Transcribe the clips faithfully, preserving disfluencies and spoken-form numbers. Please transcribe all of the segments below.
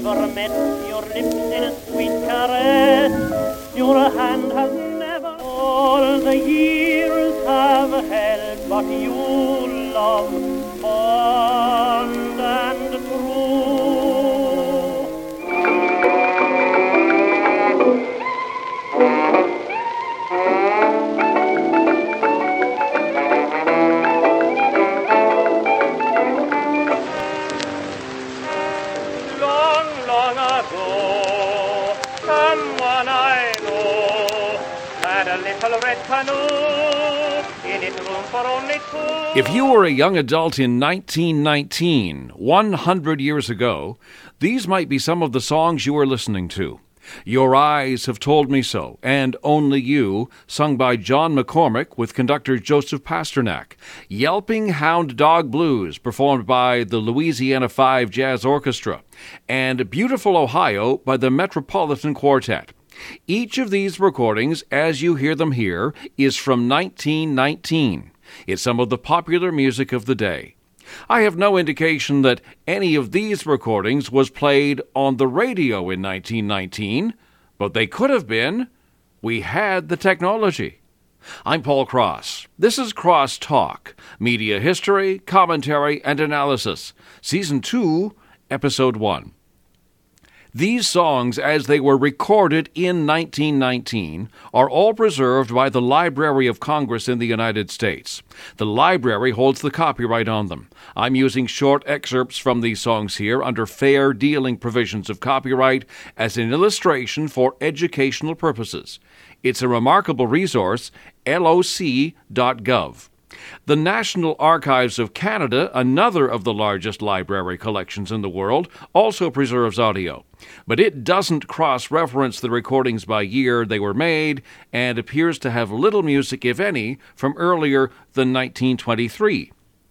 never met your lips in a sweet caress. Your hand has never, all the years have held but you, love, fond and true. If you were a young adult in nineteen nineteen, one hundred years ago, these might be some of the songs you were listening to. Your Eyes Have Told Me So, and Only You, sung by John McCormick with conductor Joseph Pasternak. Yelping Hound Dog Blues, performed by the Louisiana Five Jazz Orchestra. And Beautiful Ohio by the Metropolitan Quartet. Each of these recordings, as you hear them here, is from nineteen nineteen. It's some of the popular music of the day. I have no indication that any of these recordings was played on the radio in nineteen nineteen, but they could have been. We had the technology. I'm Paul Cross. This is Cross Talk, Media History, Commentary, and Analysis, Season two, Episode one. These songs, as they were recorded in nineteen nineteen, are all preserved by the Library of Congress in the United States. The library holds the copyright on them. I'm using short excerpts from these songs here under fair dealing provisions of copyright as an illustration for educational purposes. It's a remarkable resource, L O C dot gov. The National Archives of Canada, another of the largest library collections in the world, also preserves audio. But it doesn't cross-reference the recordings by year they were made and appears to have little music, if any, from earlier than nineteen twenty-three.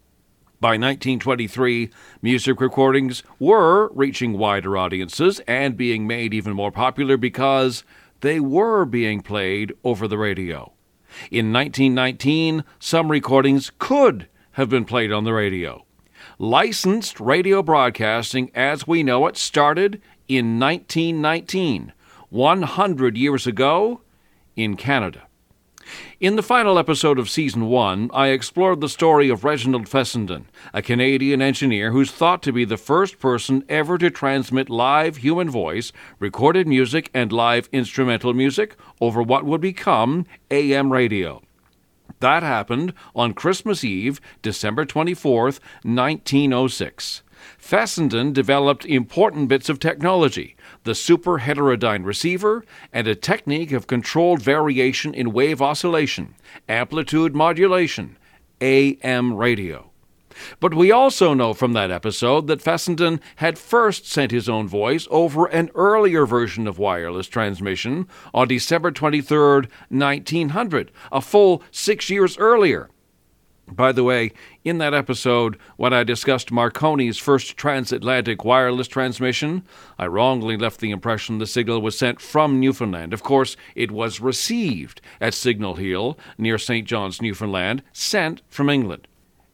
By nineteen twenty-three, music recordings were reaching wider audiences and being made even more popular because they were being played over the radio. In nineteen nineteen, some recordings could have been played on the radio. Licensed radio broadcasting, as we know it, started in nineteen nineteen, one hundred years ago, in Canada. In the final episode of Season one, I explored the story of Reginald Fessenden, a Canadian engineer who's thought to be the first person ever to transmit live human voice, recorded music, and live instrumental music over what would become A M radio. That happened on Christmas Eve, December twenty-fourth, nineteen oh six. Fessenden developed important bits of technology, the super heterodyne receiver, and a technique of controlled variation in wave oscillation, amplitude modulation, A M radio. But we also know from that episode that Fessenden had first sent his own voice over an earlier version of wireless transmission on December twenty-third, nineteen hundred, a full six years earlier. By the way, in that episode, when I discussed Marconi's first transatlantic wireless transmission, I wrongly left the impression the signal was sent from Newfoundland. Of course, it was received at Signal Hill, near Saint John's, Newfoundland, sent from England.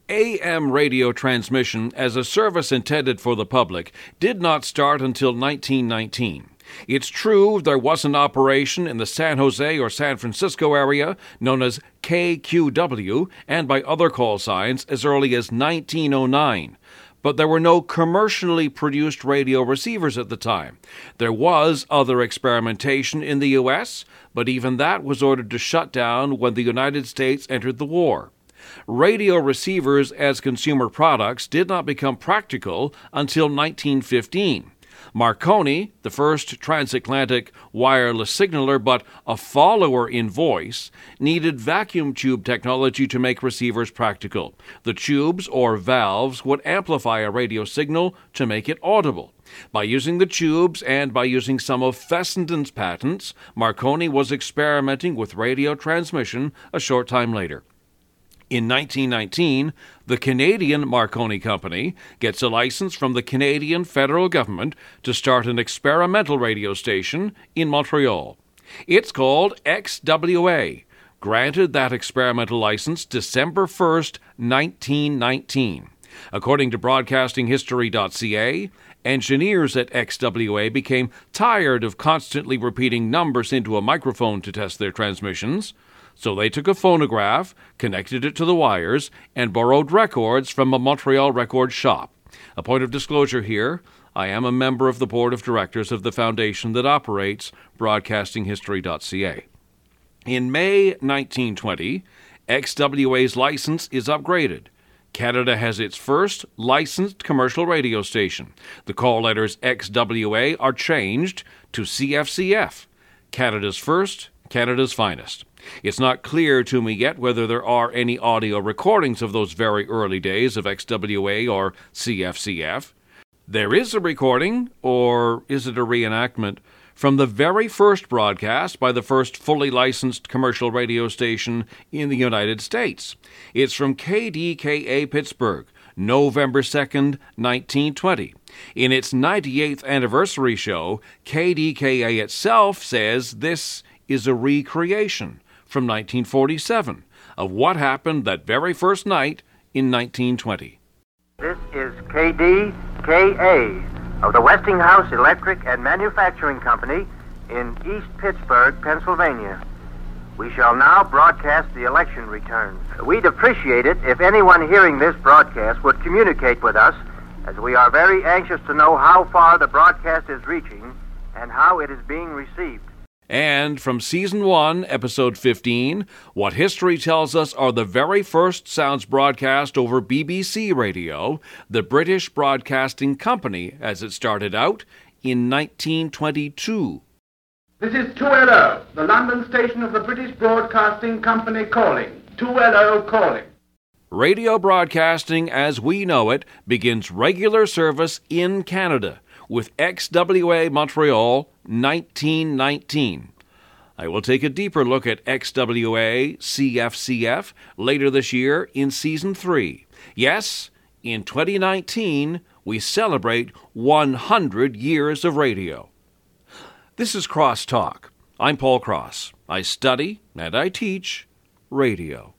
A M radio transmission, as a service intended for the public, did not start until nineteen nineteen. It's true there was an operation in the San Jose or San Francisco area known as K Q W and by other call signs as early as nineteen oh nine. But there were no commercially produced radio receivers at the time. There was other experimentation in the U S, but even that was ordered to shut down when the United States entered the war. Radio receivers as consumer products did not become practical until nineteen fifteen. Marconi, the first transatlantic wireless signaler but a follower in voice, needed vacuum tube technology to make receivers practical. The tubes, or valves, would amplify a radio signal to make it audible. By using the tubes and by using some of Fessenden's patents, Marconi was experimenting with radio transmission a short time later. In nineteen nineteen, the Canadian Marconi Company gets a license from the Canadian federal government to start an experimental radio station in Montreal. It's called X W A, granted that experimental license December first, nineteen nineteen. According to broadcasting history dot c a, Engineers at X W A became tired of constantly repeating numbers into a microphone to test their transmissions, so they took a phonograph, connected it to the wires, and borrowed records from a Montreal record shop. A point of disclosure here, I am a member of the board of directors of the foundation that operates broadcasting history dot c a. In May nineteen twenty, X W A's license is upgraded. Canada has its first licensed commercial radio station. The call letters X W A are changed to C F C F, Canada's first, Canada's finest. It's not clear to me yet whether there are any audio recordings of those very early days of X W A or C F C F. There is a recording, or is it a reenactment, from the very first broadcast by the first fully licensed commercial radio station in the United States. It's from K D K A Pittsburgh, November second, nineteen twenty. In its ninety-eighth anniversary show, K D K A itself says this is a recreation from nineteen forty-seven of what happened that very first night in nineteen twenty. This is K D K A of the Westinghouse Electric and Manufacturing Company in East Pittsburgh, Pennsylvania. We shall now broadcast the election returns. We'd appreciate it if anyone hearing this broadcast would communicate with us, as we are very anxious to know how far the broadcast is reaching and how it is being received. And from Season one, Episode fifteen, what history tells us are the very first sounds broadcast over B B C radio, the British Broadcasting Company, as it started out in nineteen twenty-two. This is two L O, the London station of the British Broadcasting Company calling. two L O calling. Radio broadcasting as we know it begins regular service in Canada with X W A Montreal nineteen nineteen. I will take a deeper look at X W A C F C F later this year in Season three. Yes, in twenty nineteen, we celebrate one hundred years of radio. This is Cross Talk. I'm Paul Cross. I study and I teach radio.